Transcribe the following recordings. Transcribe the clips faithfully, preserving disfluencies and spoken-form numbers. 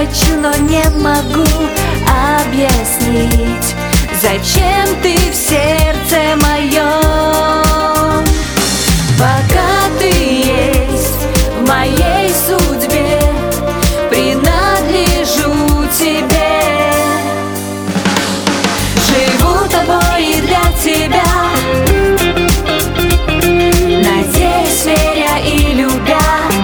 хочу, но не могу объяснить, зачем ты в сердце моем. Пока ты есть в моей судьбе, принадлежу тебе. Живу тобой и для тебя, надеюсь, веря и любя.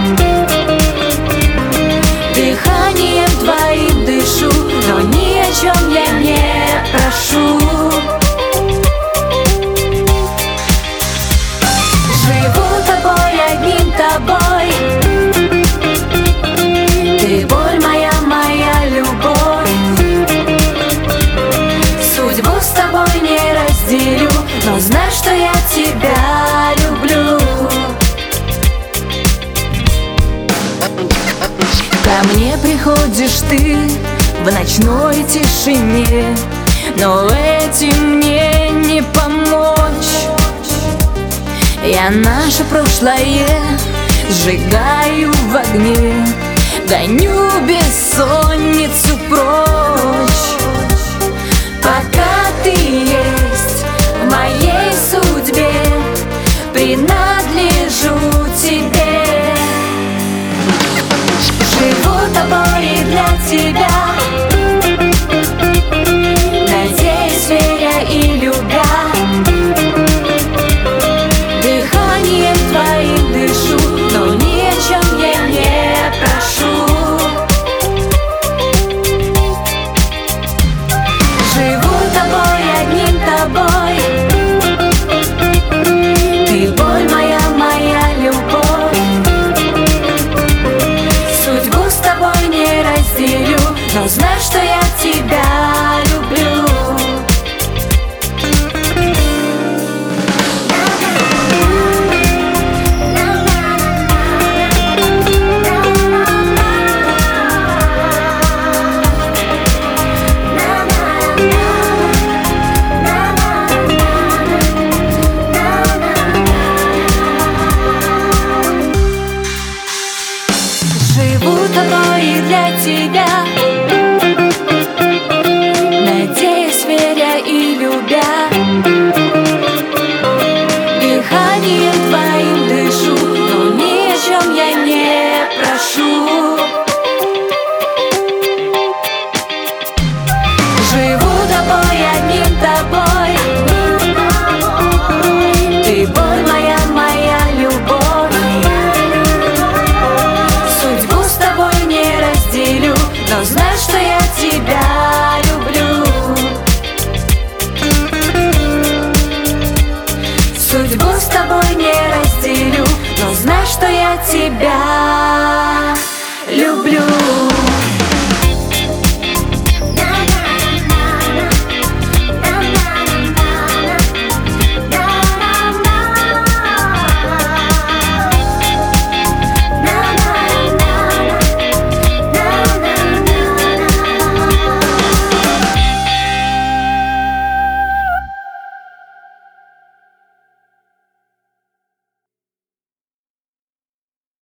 Дыханием твоим дышу, но ни о чем я не прошу. Живу тобой, одним тобой. Ты боль моя, моя любовь. Судьбу с тобой не разделю, но знай, что я тебя люблю. Ко мне приходишь ты в ночной тишине, но этим мне не помочь. Я наше прошлое сжигаю в огне, гоню бессонницу прочь. Пока ты есть в моей судьбе, принадлежу тебе. Живу тобой и для тебя, надеюсь, веря и любя. Дыханием твоим дышу, но ни о чем я не прошу. Живу тобой, одним тобой. Ты боль моя, моя любовь. Судьбу с тобой не разделю, но знай, что я тебя люблю. Живу тобой и для тебя.